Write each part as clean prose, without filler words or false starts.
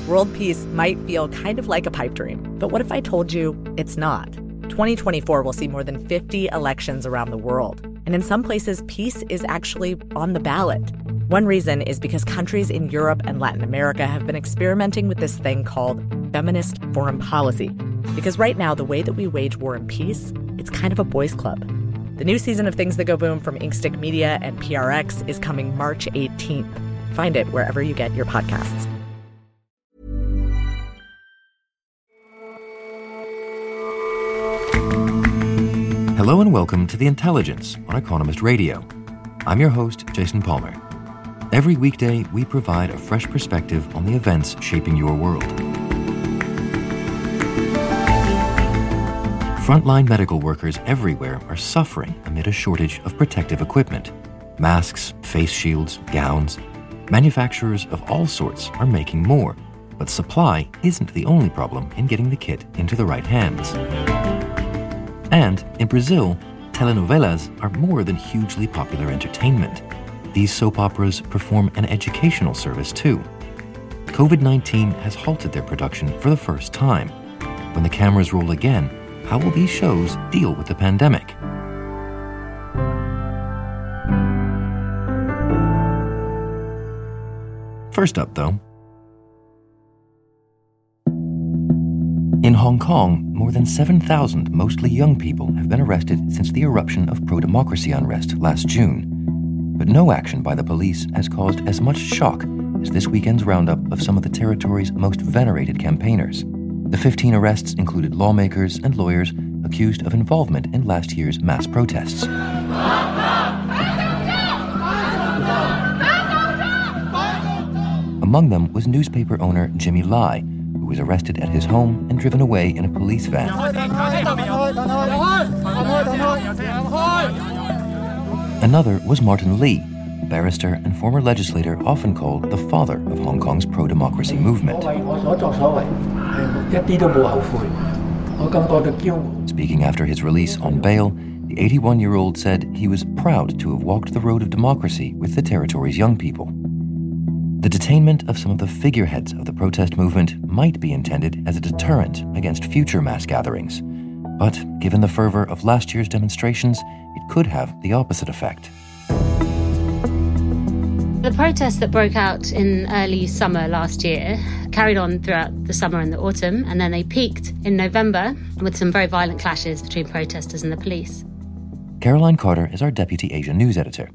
World peace might feel kind of like a pipe dream, but what if I told you it's not? 2024 will see more than 50 elections around the world, and in some places, peace is actually on the ballot. One reason is because countries in Europe and Latin America have been experimenting with this thing called feminist foreign policy. Because right now, the way that we wage war and peace, it's kind of a boys' club. The new season of Things That Go Boom from Inkstick Media and PRX is coming March 18th. Find it wherever you get your podcasts. Hello and welcome to The Intelligence on Economist Radio. I'm your host, Jason Palmer. Every weekday, we provide a fresh perspective on the events shaping your world. Frontline medical workers everywhere are suffering amid a shortage of protective equipment. Masks, face shields, gowns. Manufacturers of all sorts are making more, but supply isn't the only problem in getting the kit into the right hands. And in Brazil, telenovelas are more than hugely popular entertainment. These soap operas perform an educational service too. COVID-19 has halted their production for the first time. When the cameras roll again, how will these shows deal with the pandemic? First up, though. In Hong Kong, more than 7,000 mostly young people have been arrested since the eruption of pro-democracy unrest last June. But no action by the police has caused as much shock as this weekend's roundup of some of the territory's most venerated campaigners. The 15 arrests included lawmakers and lawyers accused of involvement in last year's mass protests. Among them was newspaper owner Jimmy Lai, who was arrested at his home and driven away in a police van. Another was Martin Lee, a barrister and former legislator often called the father of Hong Kong's pro-democracy movement. Speaking after his release on bail, the 81-year-old said he was proud to have walked the road of democracy with the territory's young people. The detainment of some of the figureheads of the protest movement might be intended as a deterrent against future mass gatherings. But given the fervor of last year's demonstrations, it could have the opposite effect. The protests that broke out in early summer last year carried on throughout the summer and the autumn, and then they peaked in November with some very violent clashes between protesters and the police. Caroline Carter is our Deputy Asia News Editor.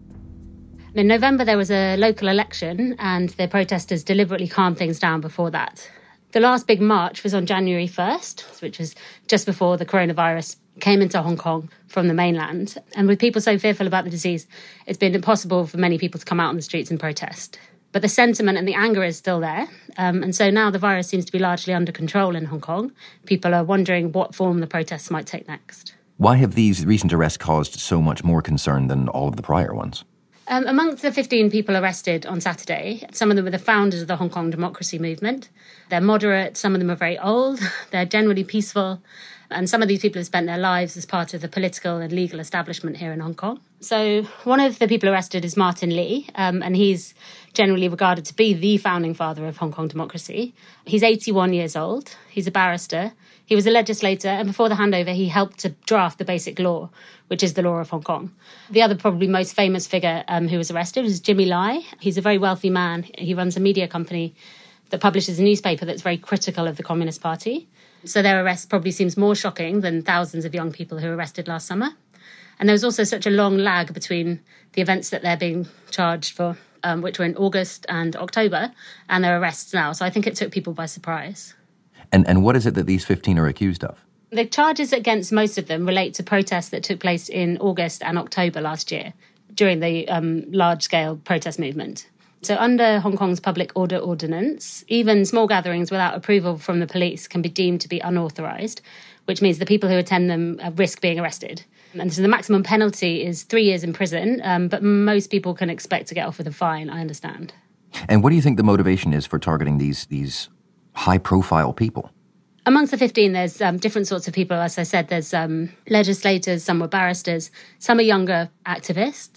In November, there was a local election, and the protesters deliberately calmed things down before that. The last big march was on January 1st, which was just before the coronavirus came into Hong Kong from the mainland. And with people so fearful about the disease, it's been impossible for many people to come out on the streets and protest. But the sentiment and the anger is still there. And so now the virus seems to be largely under control in Hong Kong. People are wondering what form the protests might take next. Why have these recent arrests caused so much more concern than all of the prior ones? Amongst the 15 people arrested on Saturday, some of them were the founders of the Hong Kong democracy movement. They're moderate, some of them are very old, they're generally peaceful, and some of these people have spent their lives as part of the political and legal establishment here in Hong Kong. So one of the people arrested is Martin Lee, and he's generally regarded to be the founding father of Hong Kong democracy. He's 81 years old, he's a barrister, he was a legislator, and before the handover, he helped to draft the Basic Law, which is the law of Hong Kong. The other probably most famous figure who was arrested was Jimmy Lai. He's a very wealthy man. He runs a media company that publishes a newspaper that's very critical of the Communist Party. So their arrest probably seems more shocking than thousands of young people who were arrested last summer. And there was also such a long lag between the events that they're being charged for, which were in August and October, and their arrests now. So I think it took people by surprise. And what is it that these 15 are accused of? The charges against most of them relate to protests that took place in August and October last year during the large-scale protest movement. So under Hong Kong's Public Order Ordinance, even small gatherings without approval from the police can be deemed to be unauthorised, which means the people who attend them risk being arrested. And so the maximum penalty is 3 years in prison, but most people can expect to get off with a fine, I understand. And what do you think the motivation is for targeting these high-profile people? Amongst the 15, there's different sorts of people. As I said, there's legislators, some were barristers, some are younger activists.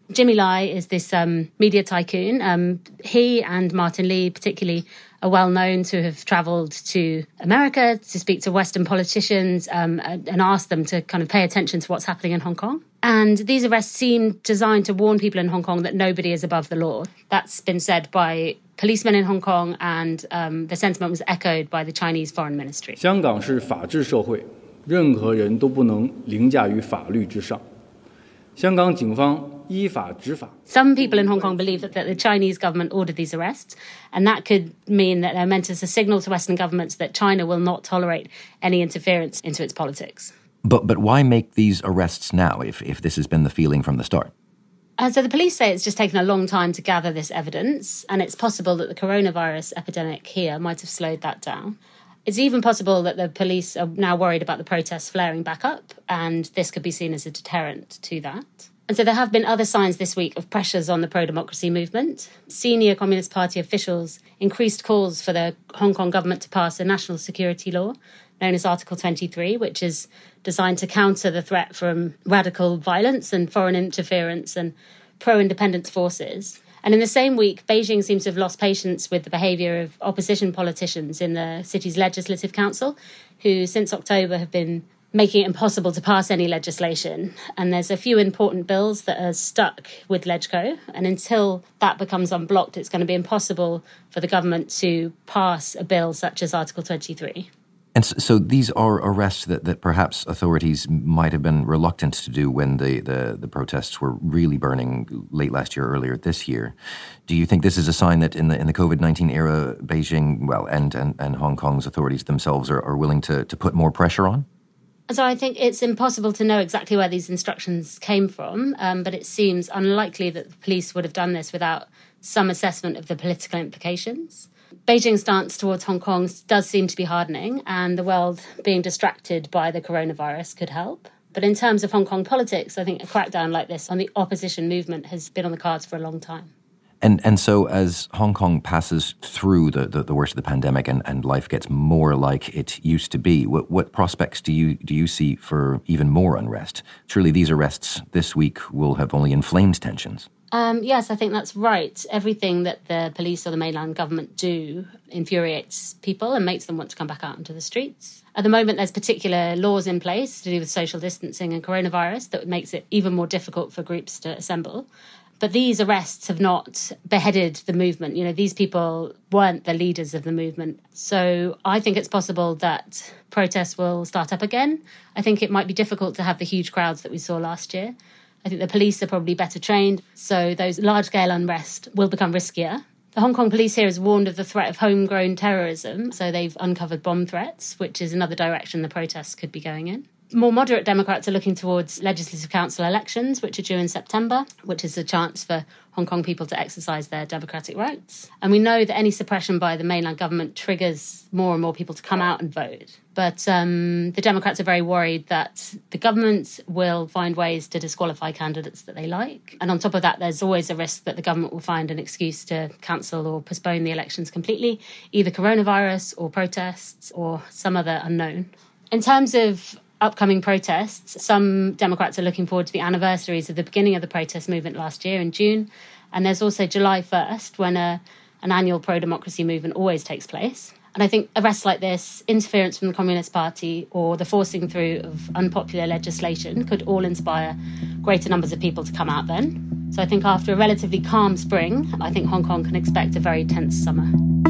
Jimmy Lai is this media tycoon. He and Martin Lee particularly are well known to have travelled to America to speak to Western politicians and ask them to kind of pay attention to what's happening in Hong Kong. And these arrests seem designed to warn people in Hong Kong that nobody is above the law. That's been said by policemen in Hong Kong, and the sentiment was echoed by the Chinese Foreign Ministry. 香港是法治社会，任何人都不能凌驾于法律之上。香港警方依法执法。 Some people in Hong Kong believe that the Chinese government ordered these arrests, and that could mean that they're meant as a signal to Western governments that China will not tolerate any interference into its politics. But why make these arrests now if this has been the feeling from the start? So the police say it's just taken a long time to gather this evidence, and it's possible that the coronavirus epidemic here might have slowed that down. It's even possible that the police are now worried about the protests flaring back up, and this could be seen as a deterrent to that. And so there have been other signs this week of pressures on the pro-democracy movement. Senior Communist Party officials increased calls for the Hong Kong government to pass a national security law known as Article 23, which is designed to counter the threat from radical violence and foreign interference and pro-independence forces. And in the same week, Beijing seems to have lost patience with the behaviour of opposition politicians in the city's Legislative Council, who since October have been making it impossible to pass any legislation. And there's a few important bills that are stuck with LegCo. And until that becomes unblocked, it's going to be impossible for the government to pass a bill such as Article 23. And so these are arrests that perhaps authorities might have been reluctant to do when the protests were really burning late last year, earlier this year. Do you think this is a sign that in the COVID-19 era, Beijing, well, and Hong Kong's authorities themselves are willing to put more pressure on? So I think it's impossible to know exactly where these instructions came from, but it seems unlikely that the police would have done this without some assessment of the political implications. Beijing's stance towards Hong Kong does seem to be hardening, and the world being distracted by the coronavirus could help. But in terms of Hong Kong politics, I think a crackdown like this on the opposition movement has been on the cards for a long time. And so as Hong Kong passes through the worst of the pandemic and life gets more like it used to be, what prospects do you see for even more unrest? Surely these arrests this week will have only inflamed tensions. Yes, I think that's right. Everything that the police or the mainland government do infuriates people and makes them want to come back out into the streets. At the moment, there's particular laws in place to do with social distancing and coronavirus that makes it even more difficult for groups to assemble. But these arrests have not beheaded the movement. You know, these people weren't the leaders of the movement. So I think it's possible that protests will start up again. I think it might be difficult to have the huge crowds that we saw last year. I think the police are probably better trained, so those large-scale unrest will become riskier. The Hong Kong police here has warned of the threat of homegrown terrorism, so they've uncovered bomb threats, which is another direction the protests could be going in. More moderate Democrats are looking towards Legislative Council elections, which are due in September, which is a chance for Hong Kong people to exercise their democratic rights. And we know that any suppression by the mainland government triggers more and more people to come out and vote. But the Democrats are very worried that the government will find ways to disqualify candidates that they like. And on top of that, there's always a risk that the government will find an excuse to cancel or postpone the elections completely, either coronavirus or protests or some other unknown. In terms of upcoming protests, some Democrats are looking forward to the anniversaries of the beginning of the protest movement last year in June. And there's also July 1st, when an annual pro-democracy movement always takes place. And I think arrests like this, interference from the Communist Party, or the forcing through of unpopular legislation could all inspire greater numbers of people to come out then. So I think after a relatively calm spring, I think Hong Kong can expect a very tense summer.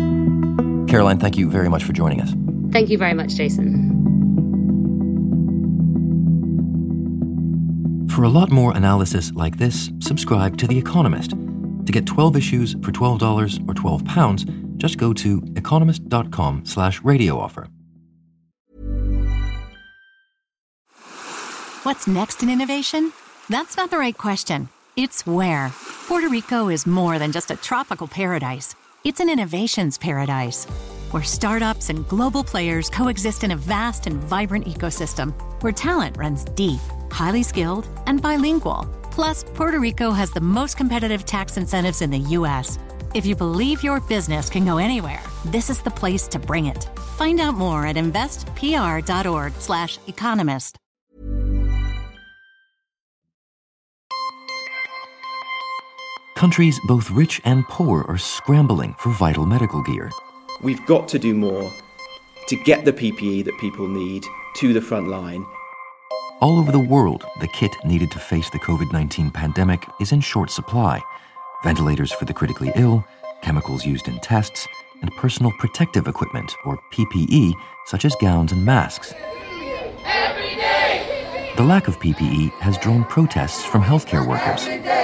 Caroline, thank you very much for joining us. Thank you very much, Jason. For a lot more analysis like this, subscribe to The Economist. To get 12 issues for $12 or £12, just go to economist.com/radio offer. What's next in innovation? That's not the right question. It's where. Puerto Rico is more than just a tropical paradise. It's an innovations paradise, where startups and global players coexist in a vast and vibrant ecosystem, where talent runs deep, highly skilled, and bilingual. Plus, Puerto Rico has the most competitive tax incentives in the U.S. If you believe your business can go anywhere, this is the place to bring it. Find out more at investpr.org/economist. Countries both rich and poor are scrambling for vital medical gear. We've got to do more to get the PPE that people need to the front line. All over the world, the kit needed to face the COVID-19 pandemic is in short supply. Ventilators for the critically ill, chemicals used in tests, and personal protective equipment, or PPE, such as gowns and masks. The lack of PPE has drawn protests from healthcare workers.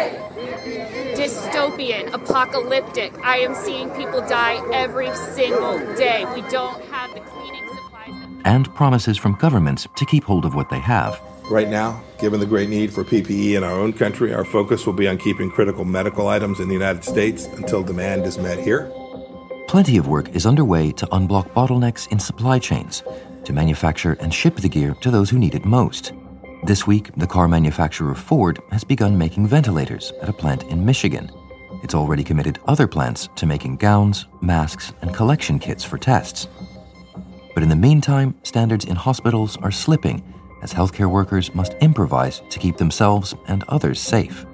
Dystopian, apocalyptic. I am seeing people die every single day. We don't have the cleaning supplies. And promises from governments to keep hold of what they have. Right now, given the great need for PPE in our own country, our focus will be on keeping critical medical items in the United States until demand is met here. Plenty of work is underway to unblock bottlenecks in supply chains, to manufacture and ship the gear to those who need it most. This week, the car manufacturer Ford has begun making ventilators at a plant in Michigan. It's already committed other plants to making gowns, masks, and collection kits for tests. But in the meantime, standards in hospitals are slipping as healthcare workers must improvise to keep themselves and others safe.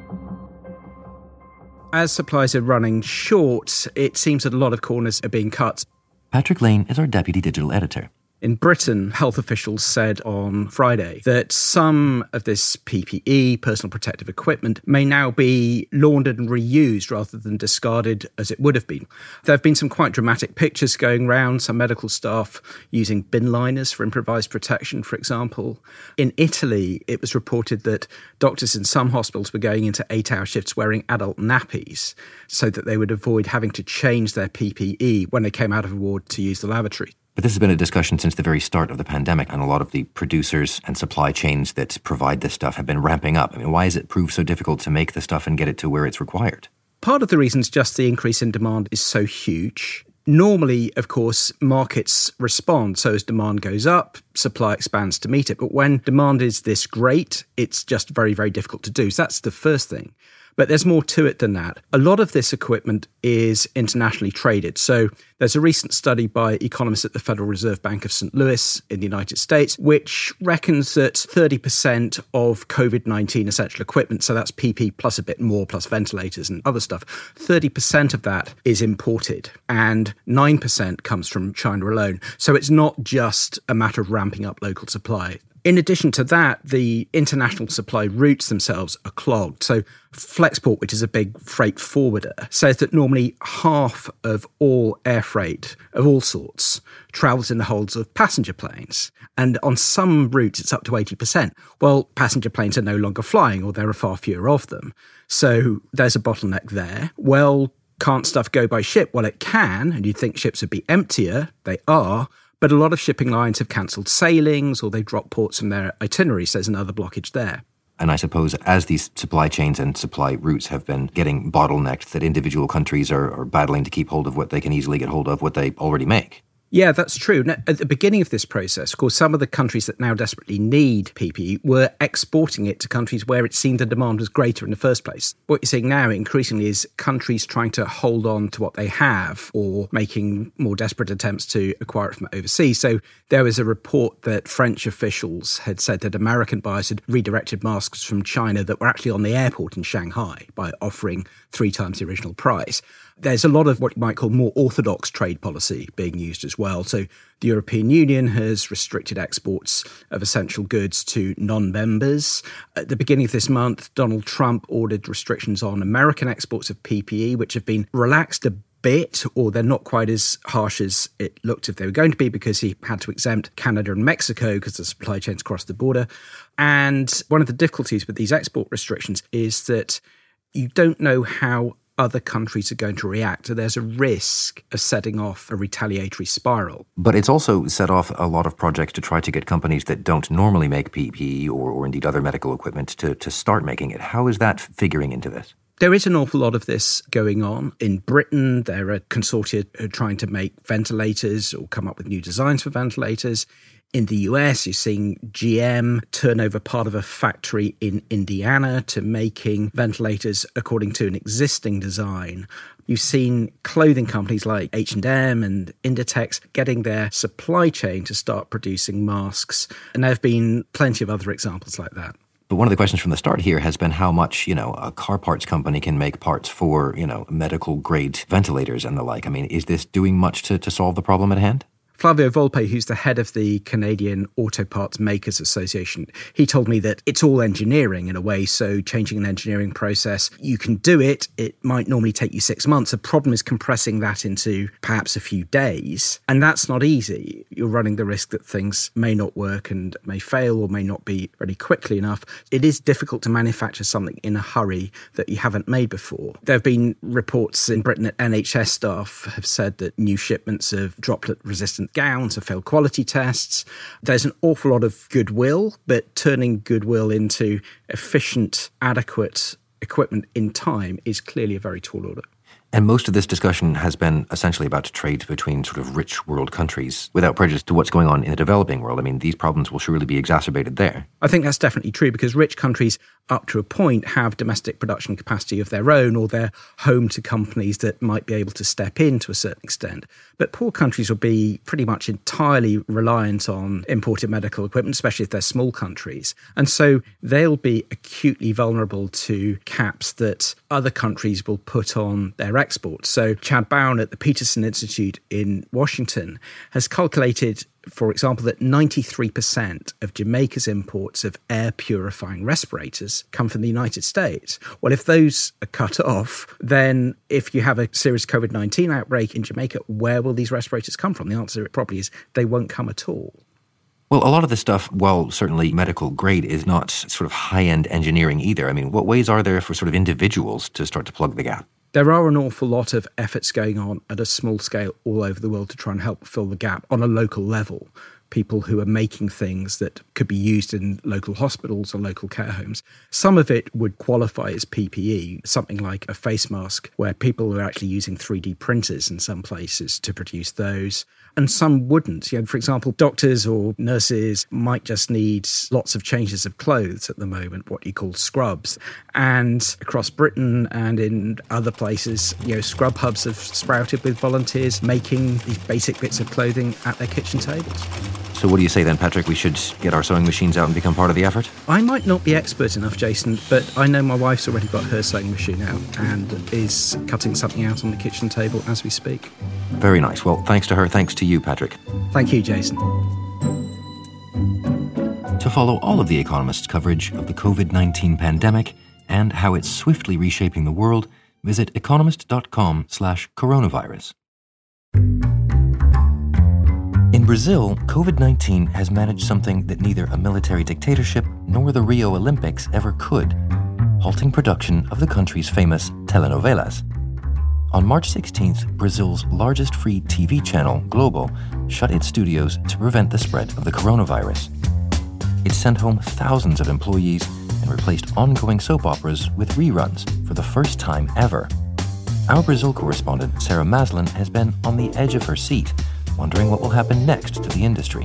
As supplies are running short, it seems that a lot of corners are being cut. Patrick Lane is our deputy digital editor. In Britain, health officials said on Friday that some of this PPE, personal protective equipment, may now be laundered and reused rather than discarded as it would have been. There have been some quite dramatic pictures going round, some medical staff using bin liners for improvised protection, for example. In Italy, it was reported that doctors in some hospitals were going into 8-hour shifts wearing adult nappies so that they would avoid having to change their PPE when they came out of a ward to use the lavatory. But this has been a discussion since the very start of the pandemic, and a lot of the producers and supply chains that provide this stuff have been ramping up. I mean, why has it proved so difficult to make the stuff and get it to where it's required? Part of the reason is just the increase in demand is so huge. Normally, of course, markets respond. So as demand goes up, supply expands to meet it. But when demand is this great, it's just very, very difficult to do. So that's the first thing. But there's more to it than that. A lot of this equipment is internationally traded. So there's a recent study by economists at the Federal Reserve Bank of St. Louis in the United States, which reckons that 30% of COVID-19 essential equipment, so that's PP plus a bit more, plus ventilators and other stuff, 30% of that is imported and 9% comes from China alone. So it's not just a matter of ramping up local supply. In addition to that, the international supply routes themselves are clogged. So Flexport, which is a big freight forwarder, says that normally half of all air freight of all sorts travels in the holds of passenger planes. And on some routes, it's up to 80%. Well, passenger planes are no longer flying, or there are far fewer of them. So there's a bottleneck there. Well, can't stuff go by ship? Well, it can, and you'd think ships would be emptier. They are. But a lot of shipping lines have cancelled sailings or they dropped ports from their itineraries. So there's another blockage there. And I suppose as these supply chains and supply routes have been getting bottlenecked, that individual countries are battling to keep hold of what they can easily get hold of, what they already make. Yeah, that's true. Now, at the beginning of this process, of course, some of the countries that now desperately need PPE were exporting it to countries where it seemed the demand was greater in the first place. What you're seeing now increasingly is countries trying to hold on to what they have or making more desperate attempts to acquire it from overseas. So there was a report that French officials had said that American buyers had redirected masks from China that were actually on the airport in Shanghai by offering 3 times the original price. There's a lot of what you might call more orthodox trade policy being used as well. So the European Union has restricted exports of essential goods to non-members. At the beginning of this month, Donald Trump ordered restrictions on American exports of PPE, which have been relaxed a bit, or they're not quite as harsh as it looked if they were going to be, because he had to exempt Canada and Mexico because the supply chains crossed the border. And one of the difficulties with these export restrictions is that you don't know how other countries are going to react. So there's a risk of setting off a retaliatory spiral. But it's also set off a lot of projects to try to get companies that don't normally make PPE or indeed other medical equipment to start making it. How is that figuring into this? There is an awful lot of this going on. In Britain, there are consortia who are trying to make ventilators or come up with new designs for ventilators. In the US, you're seeing GM turn over part of a factory in Indiana to making ventilators according to an existing design. You've seen clothing companies like H&M and Inditex getting their supply chain to start producing masks. And there have been plenty of other examples like that. But one of the questions from the start here has been how much, a car parts company can make parts for, medical grade ventilators and the like. I mean, is this doing much to solve the problem at hand? Flavio Volpe, who's the head of the Canadian Auto Parts Makers Association, he told me that it's all engineering in a way. So changing an engineering process, you can do it. It might normally take you 6 months. The problem is compressing that into perhaps a few days. And that's not easy. You're running the risk that things may not work and may fail or may not be ready quickly enough. It is difficult to manufacture something in a hurry that you haven't made before. There have been reports in Britain that NHS staff have said that new shipments of droplet-resistant gowns have failed quality tests. There's an awful lot of goodwill, but turning goodwill into efficient, adequate equipment in time is clearly a very tall order. And most of this discussion has been essentially about trade between sort of rich world countries without prejudice to what's going on in the developing world. I mean, these problems will surely be exacerbated there. I think that's definitely true because rich countries, up to a point, have domestic production capacity of their own or they're home to companies that might be able to step in to a certain extent. But poor countries will be pretty much entirely reliant on imported medical equipment, especially if they're small countries. And so they'll be acutely vulnerable to caps that other countries will put on their exports. So Chad Bown at the Peterson Institute in Washington has calculated, for example, that 93% of Jamaica's imports of air purifying respirators come from the United States. Well, if those are cut off, then if you have a serious COVID-19 outbreak in Jamaica, where will these respirators come from? The answer probably is they won't come at all. Well, a lot of this stuff, while certainly medical grade, is not sort of high-end engineering either. I mean, what ways are there for sort of individuals to start to plug the gap? There are an awful lot of efforts going on at a small scale all over the world to try and help fill the gap on a local level. People who are making things that could be used in local hospitals or local care homes. Some of it would qualify as PPE, something like a face mask, where people are actually using 3D printers in some places to produce those. And some wouldn't. For example, doctors or nurses might just need lots of changes of clothes at the moment, what you call scrubs. And across Britain and in other places, scrub hubs have sprouted with volunteers making these basic bits of clothing at their kitchen tables. So what do you say then, Patrick? We should get our sewing machines out and become part of the effort? I might not be expert enough, Jason, but I know my wife's already got her sewing machine out and is cutting something out on the kitchen table as we speak. Very nice. Well, thanks to her. Thanks to you, Patrick. Thank you, Jason. To follow all of The Economist's coverage of the COVID-19 pandemic and how it's swiftly reshaping the world, visit economist.com/coronavirus. In Brazil, COVID-19 has managed something that neither a military dictatorship nor the Rio Olympics ever could, halting production of the country's famous telenovelas. On March 16th, Brazil's largest free TV channel, Globo, shut its studios to prevent the spread of the coronavirus. It sent home thousands of employees and replaced ongoing soap operas with reruns for the first time ever. Our Brazil correspondent, Sarah Maslin, has been on the edge of her seat, wondering what will happen next to the industry.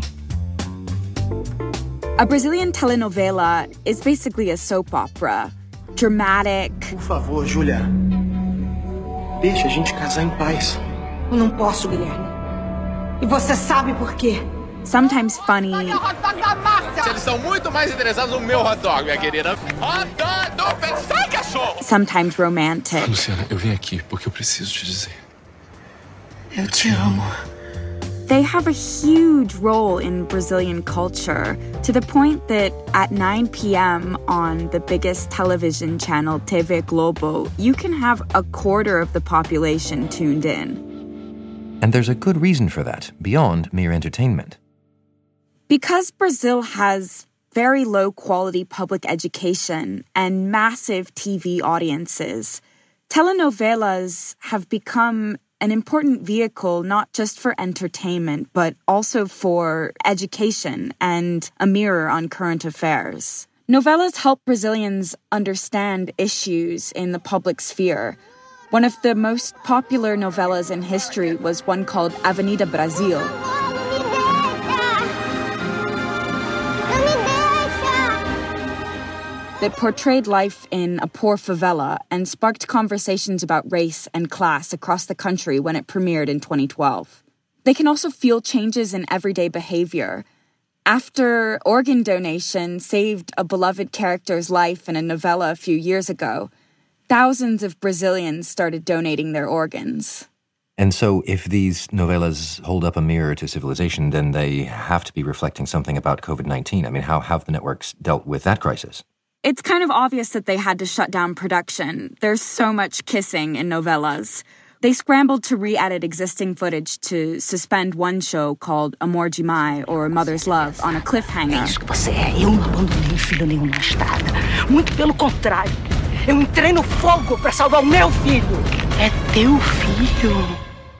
A Brazilian telenovela is basically a soap opera. Dramatic. Por favor, Julia. Deixa a gente casar em paz. Eu não posso, Guilherme. E você sabe por quê? Sometimes funny. Eles são muito mais interessados no meu hot dog, minha querida. Hot dog, sai, cachorro! Sometimes romantic. Luciana, eu vim aqui porque eu preciso te dizer. Eu te amo. They have a huge role in Brazilian culture, to the point that at 9 p.m. on the biggest television channel, TV Globo, you can have a quarter of the population tuned in. And there's a good reason for that, beyond mere entertainment. Because Brazil has very low-quality public education and massive TV audiences, telenovelas have become an important vehicle not just for entertainment, but also for education and a mirror on current affairs. Novelas help Brazilians understand issues in the public sphere. One of the most popular novelas in history was one called Avenida Brasil. That portrayed life in a poor favela and sparked conversations about race and class across the country when it premiered in 2012. They can also feel changes in everyday behavior. After organ donation saved a beloved character's life in a novella a few years ago, thousands of Brazilians started donating their organs. And so if these novellas hold up a mirror to civilization, then they have to be reflecting something about COVID-19. I mean, how have the networks dealt with that crisis? It's kind of obvious that they had to shut down production. There's so much kissing in novellas. They scrambled to re-edit existing footage to suspend one show called Amor Demais, or Mother's Love, on a cliffhanger. É isso que você é. Eu não abandonei filho nenhum na estrada. Muito pelo contrário. Eu entrei no fogo para salvar o meu filho. É teu filho.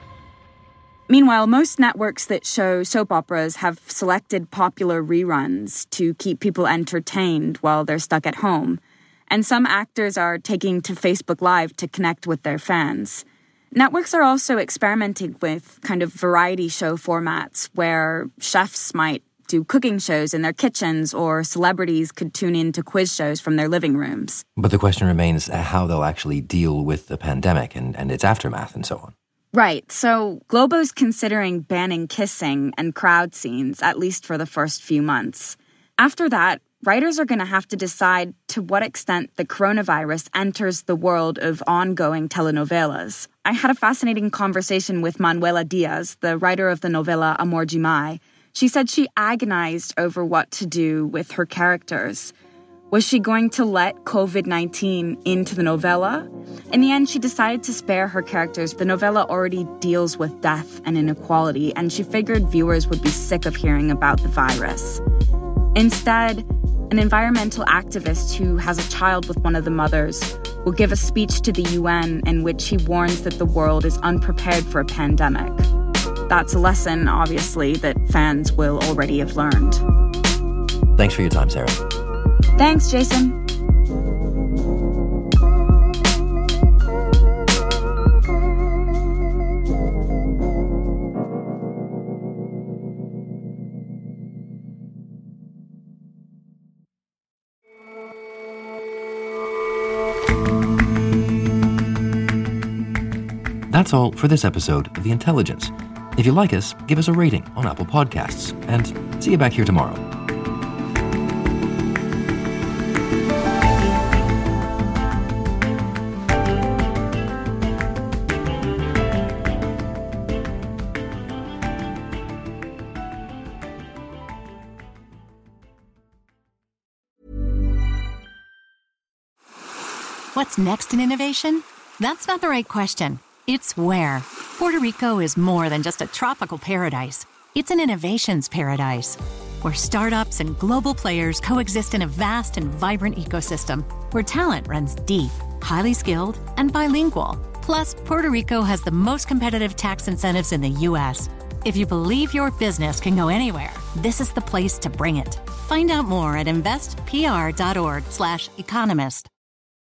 Meanwhile, most networks that show soap operas have selected popular reruns to keep people entertained while they're stuck at home. And some actors are taking to Facebook Live to connect with their fans. Networks are also experimenting with kind of variety show formats where chefs might do cooking shows in their kitchens or celebrities could tune in to quiz shows from their living rooms. But the question remains how they'll actually deal with the pandemic and its aftermath and so on. Right. So Globo's considering banning kissing and crowd scenes, at least for the first few months. After that, writers are going to have to decide to what extent the coronavirus enters the world of ongoing telenovelas. I had a fascinating conversation with Manuela Diaz, the writer of the novella Amor Demais. She said she agonized over what to do with her characters. Was she going to let COVID-19 into the novella? In the end, she decided to spare her characters. The novella already deals with death and inequality, and she figured viewers would be sick of hearing about the virus. Instead, an environmental activist who has a child with one of the mothers will give a speech to the UN in which he warns that the world is unprepared for a pandemic. That's a lesson, obviously, that fans will already have learned. Thanks for your time, Sarah. Thanks, Jason. That's all for this episode of The Intelligence. If you like us, give us a rating on Apple Podcasts, and see you back here tomorrow. What's next in innovation? That's not the right question. It's where. Puerto Rico is more than just a tropical paradise. It's an innovations paradise, where startups and global players coexist in a vast and vibrant ecosystem, where talent runs deep, highly skilled, and bilingual. Plus, Puerto Rico has the most competitive tax incentives in the U.S. If you believe your business can go anywhere, this is the place to bring it. Find out more at investpr.org/economist.